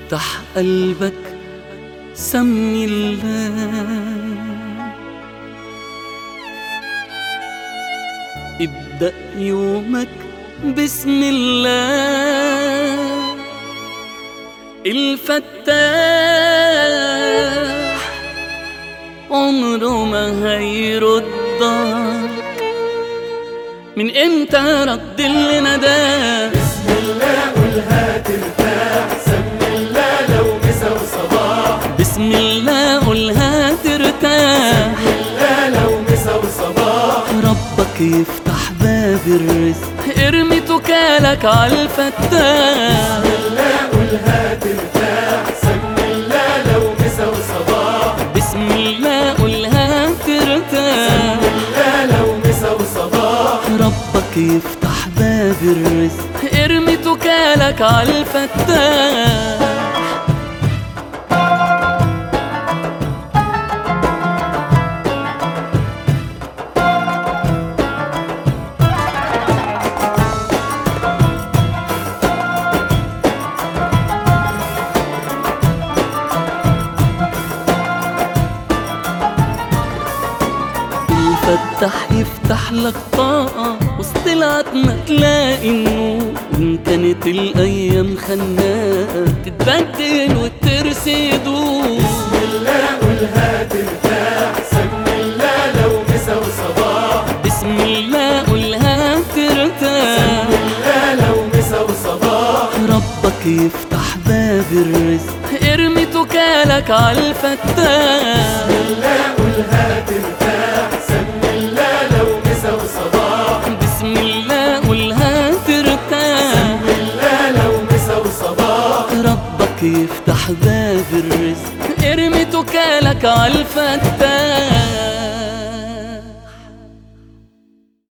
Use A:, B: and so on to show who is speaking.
A: افتح قلبك سمي الله، ابدأ يومك بسم الله. الفتاح عمره ما هيردك، من امتى رد اللي نداه؟
B: بسم الله قولها ترتاح، سمي الله لو مسا وصباح.
A: بسم الله قولها ترتاح،
B: سمي الله لو مسا وصباح.
A: ربك يفتح باب الرزق، ارمي توكالك عالفتاح.
B: بسم الله قولها ترتاح، سمي الله لو مسا وصباح.
A: بسم الله قولها ترتاح،
B: سمي الله لو مسا وصباح.
A: ربك يفتح باب الرزق، ارمي توكالك عالفتاح. الفتح يفتح لك طاقة وسط العتمة تلاقي النور، وإن كانت الأيام خناقة تتبدل والترس يدور.
B: بسم الله قولها ترتاح، سمي الله لو مسا وصباح.
A: بسم الله قولها ترتاح،
B: سمي الله لو مسا وصباح.
A: ربك يفتح باب الرزق، ارمي توكالك عالفتاح.
B: بسم الله قولها ترتاح، سمي الله لو مسا وصباح.
A: بسم الله قولها ترتاح،
B: سمي الله لو مسا وصباح.
A: ربك يفتح باب الرزق، ارمي توكالك عالفتاح.